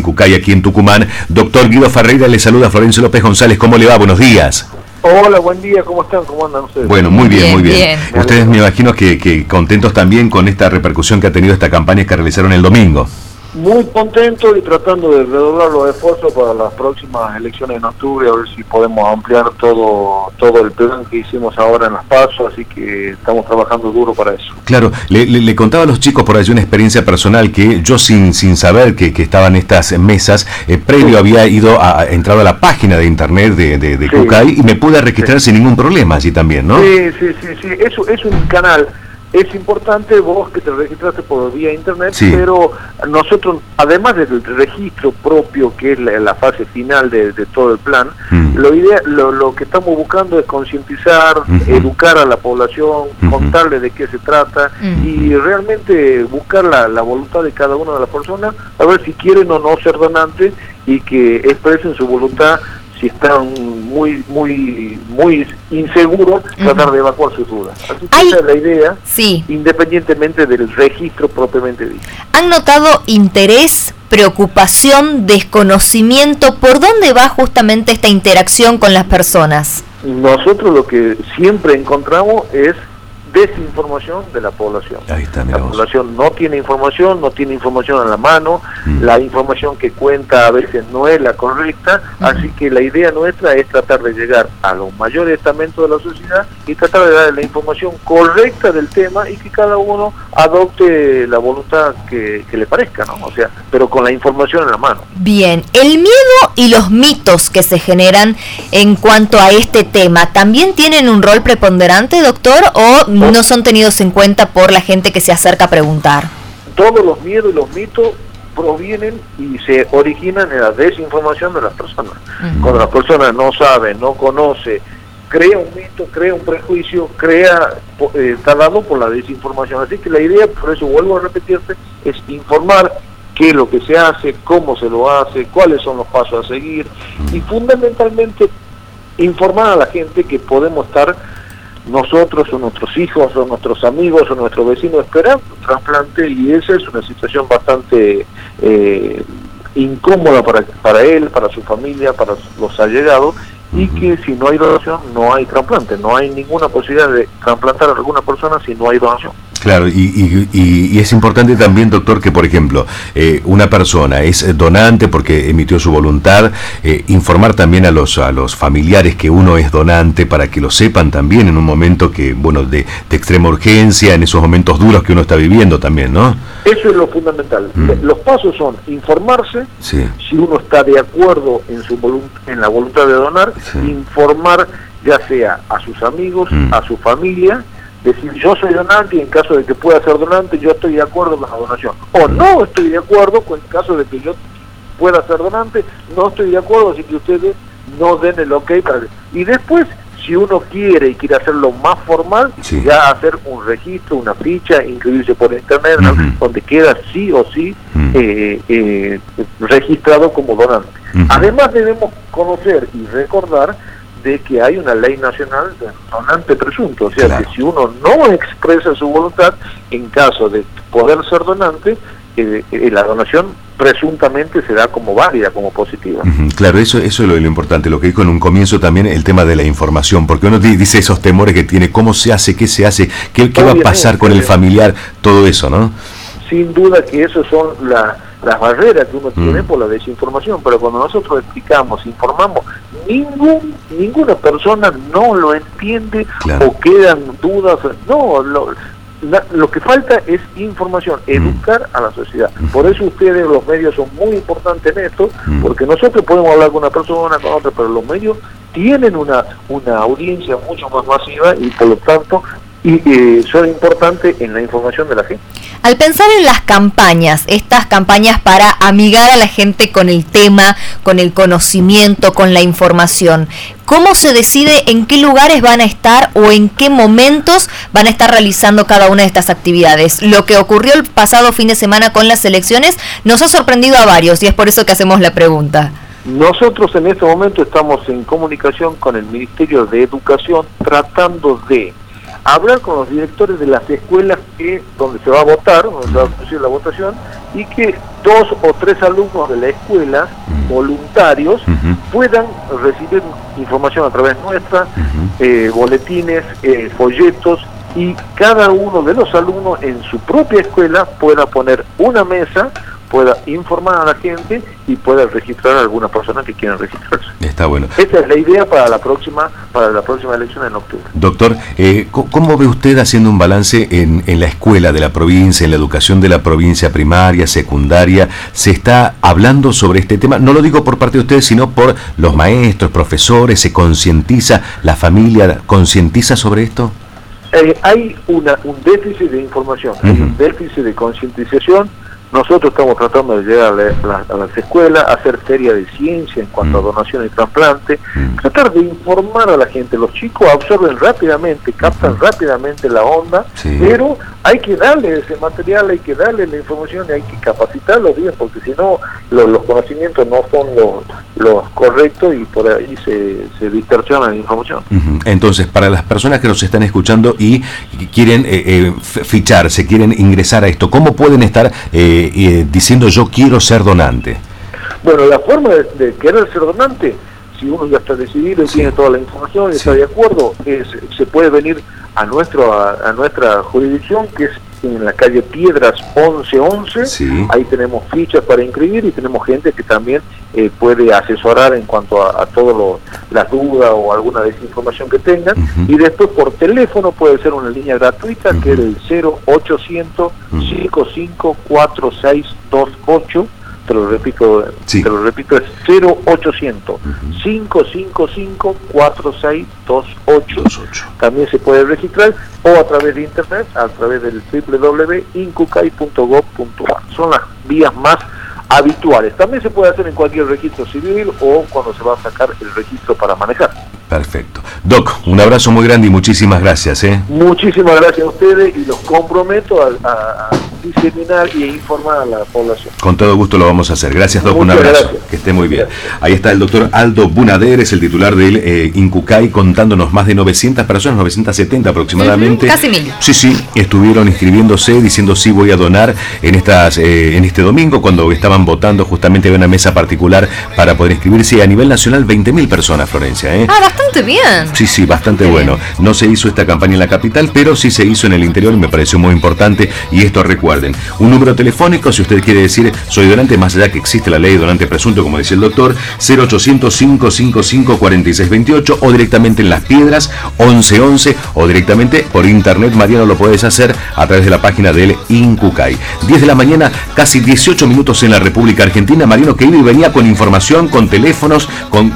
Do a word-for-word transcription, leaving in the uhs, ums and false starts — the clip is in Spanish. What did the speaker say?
Cucay, aquí en Tucumán. Doctor Guido Ferreira, le saluda Florencio López González. ¿Cómo le va? Buenos días. Hola, buen día, ¿cómo están? ¿Cómo andan ustedes? Bueno, muy bien, bien muy bien. bien. Ustedes me imagino que, que contentos también con esta repercusión que ha tenido esta campaña que realizaron el domingo. Muy contento y tratando de redoblar los esfuerzos para las próximas elecciones en octubre, a ver si podemos ampliar todo todo el plan que hicimos ahora en las PASO, así que estamos trabajando duro para eso. Claro, le, le, le contaba a los chicos por allí una experiencia personal que yo sin sin saber que, que estaban estas mesas, eh, previo sí. había ido a, a entrado a la página de internet de, de, de sí. Cucay y me pude registrar sí. sin ningún problema allí también, ¿no? Sí, sí, sí, sí, eso es un canal. Es importante vos que te registraste por vía internet, sí. pero nosotros, además del registro propio, que es la, la fase final de, de todo el plan, mm. lo, idea, lo, lo que estamos buscando es concientizar, uh-huh. educar a la población, uh-huh. contarle de qué se trata uh-huh. y realmente buscar la, la voluntad de cada una de las personas, a ver si quieren o no ser donantes y que expresen su voluntad. Si están muy muy muy inseguros, uh-huh. tratar de evacuar sus dudas. Así que esa es la idea, sí. independientemente del registro propiamente dicho. ¿Han notado interés, preocupación, desconocimiento? ¿Por dónde va justamente esta interacción con las personas? Nosotros lo que siempre encontramos es desinformación de la población. Ahí está, la vos. población no tiene información, no tiene información a la mano, mm. la información que cuenta a veces no es la correcta, mm. así que la idea nuestra es tratar de llegar a los mayores estamentos de la sociedad y tratar de dar la información correcta del tema y que cada uno adopte la voluntad que, que le parezca, ¿no? O sea, pero con la información en la mano. Bien, el miedo y los mitos que se generan en cuanto a este tema, ¿también tienen un rol preponderante, doctor, o no son tenidos en cuenta por la gente que se acerca a preguntar? Todos los miedos y los mitos provienen y se originan en la desinformación de las personas. Uh-huh. Cuando la persona no sabe, no conoce, crea un mito, crea un prejuicio, crea, eh, está dado por la desinformación. Así que la idea, por eso vuelvo a repetirte, es informar qué es lo que se hace, cómo se lo hace, cuáles son los pasos a seguir y fundamentalmente informar a la gente que podemos estar nosotros o nuestros hijos o nuestros amigos o nuestros vecinos esperando un trasplante y esa es una situación bastante eh, incómoda para, para él, para su familia, para los allegados y que si no hay donación no hay trasplante, no hay ninguna posibilidad de trasplantar a alguna persona si no hay donación. Claro, y, y, y, y es importante también, doctor, que por ejemplo, eh, una persona es donante porque emitió su voluntad, eh, informar también a los a los familiares que uno es donante para que lo sepan también en un momento que, bueno, de, de extrema urgencia, en esos momentos duros que uno está viviendo también, ¿no? Eso es lo fundamental. Mm. Los pasos son informarse, sí. si uno está de acuerdo en su volunt- en la voluntad de donar, sí. informar ya sea a sus amigos, mm. a su familia, decir yo soy donante y en caso de que pueda ser donante yo estoy de acuerdo con la donación o no estoy de acuerdo con el caso de que yo pueda ser donante, no estoy de acuerdo, así que ustedes no den el ok para... y después si uno quiere y quiere hacerlo más formal, sí. ya hacer un registro, una ficha, inscribirse por internet, uh-huh. ¿no? donde queda sí o sí uh-huh. eh, eh, registrado como donante. Uh-huh. Además debemos conocer y recordar de que hay una ley nacional de donante presunto, o sea, claro. que si uno no expresa su voluntad, en caso de poder ser donante, eh, eh, la donación presuntamente se da como válida, como positiva. Uh-huh, claro, eso, eso es lo, lo importante, lo que dijo en un comienzo también, el tema de la información, porque uno dice esos temores que tiene, cómo se hace, qué se hace, qué, qué va a pasar con el familiar, todo eso, ¿no? Sin duda que eso son la... las barreras que uno tiene mm. por la desinformación, pero cuando nosotros explicamos, informamos, ningún ninguna persona no lo entiende claro. o quedan dudas, no, lo, la, lo que falta es información, educar mm. a la sociedad. Mm. Por eso ustedes, los medios, son muy importantes en esto, mm. porque nosotros podemos hablar con una persona, con otra, pero los medios tienen una, una audiencia mucho más masiva y por lo tanto y eh, son importantes en la información de la gente. Al pensar en las campañas, estas campañas para amigar a la gente con el tema, con el conocimiento, con la información, ¿cómo se decide en qué lugares van a estar o en qué momentos van a estar realizando cada una de estas actividades? Lo que ocurrió el pasado fin de semana con las elecciones nos ha sorprendido a varios y es por eso que hacemos la pregunta. Nosotros en este momento estamos en comunicación con el Ministerio de Educación tratando de hablar con los directores de las escuelas que donde se va a votar, donde se va a producir la votación, y que dos o tres alumnos de la escuela, uh-huh. voluntarios, uh-huh. puedan recibir información a través nuestra, uh-huh. eh, boletines, eh, folletos, y cada uno de los alumnos en su propia escuela pueda poner una mesa, pueda informar a la gente y pueda registrar a algunas personas que quieran registrarse. Está bueno. Esa es la idea para la próxima para la próxima elección en octubre. Doctor, eh, ¿cómo ve usted haciendo un balance en, en la escuela de la provincia, en la educación de la provincia primaria, secundaria? ¿Se está hablando sobre este tema? No lo digo por parte de ustedes, sino por los maestros, profesores. ¿Se concientiza, la familia concientiza sobre esto? Eh, hay una, un déficit de información, uh-huh. hay un déficit de concientización. Nosotros estamos tratando de llegar a, la, a las escuelas, hacer feria de ciencia en cuanto mm. a donación y trasplante, mm. tratar de informar a la gente. Los chicos absorben rápidamente, captan mm. rápidamente la onda, sí. pero hay que darle ese material, hay que darle la información y hay que capacitarlos bien, porque si no, los, los conocimientos no son los, los correctos y por ahí se, se distorsiona la información. Uh-huh. Entonces, para las personas que nos están escuchando y, y quieren eh, eh, ficharse, quieren ingresar a esto, ¿cómo pueden estar eh, Eh, diciendo yo quiero ser donante? Bueno, la forma de, de querer ser donante, si uno ya está decidido y sí. tiene toda la información y sí. está de acuerdo, es, se puede venir a nuestro a, a nuestra jurisdicción, que es en la calle Piedras once once, sí. ahí tenemos fichas para inscribir y tenemos gente que también eh, puede asesorar en cuanto a, a todas las dudas o alguna desinformación que tengan, uh-huh. y después por teléfono puede ser una línea gratuita, uh-huh. que es el cero ochocientos, cincuenta y cinco, cuarenta y seis veintiocho. Te lo repito, sí. te lo repito, es cero ochocientos, cincuenta y cinco, cuarenta y seis veintiocho. También se puede registrar o a través de internet, a través del doble u doble u doble u punto incucay punto gob punto ar. Son las vías más habituales. También se puede hacer en cualquier registro civil o cuando se va a sacar el registro para manejar. Perfecto. Doc, un abrazo muy grande y muchísimas gracias. ¿eh? Muchísimas gracias a ustedes y los comprometo a, a, a diseminar y a informar a la población. Con todo gusto lo vamos a hacer. Gracias, Doc. Muchas un abrazo. Gracias. Que esté muy bien. Gracias. Ahí está el doctor Aldo Bunader, es el titular del eh, Incucay, contándonos más de novecientas personas, novecientos setenta aproximadamente. Uh-huh, casi mil. Sí, sí, estuvieron inscribiéndose, diciendo sí voy a donar en estas eh, en este domingo, cuando estaban votando, justamente había una mesa particular para poder inscribirse. Y a nivel nacional, veinte mil personas, Florencia. ¿eh? Ah, bastante bien. Sí, sí, bastante bueno. No se hizo esta campaña en la capital, pero sí se hizo en el interior y me pareció muy importante. Y esto recuerden, un número telefónico, si usted quiere decir soy donante, más allá que existe la ley de donante presunto, como decía el doctor, cero ochocientos, cincuenta y cinco, cuarenta y seis veintiocho, o directamente en Las Piedras, once once, o directamente por internet, Mariano, lo puedes hacer a través de la página del Incucay. diez de la mañana, casi dieciocho minutos en la República Argentina. Mariano, que iba y venía con información, con teléfonos, con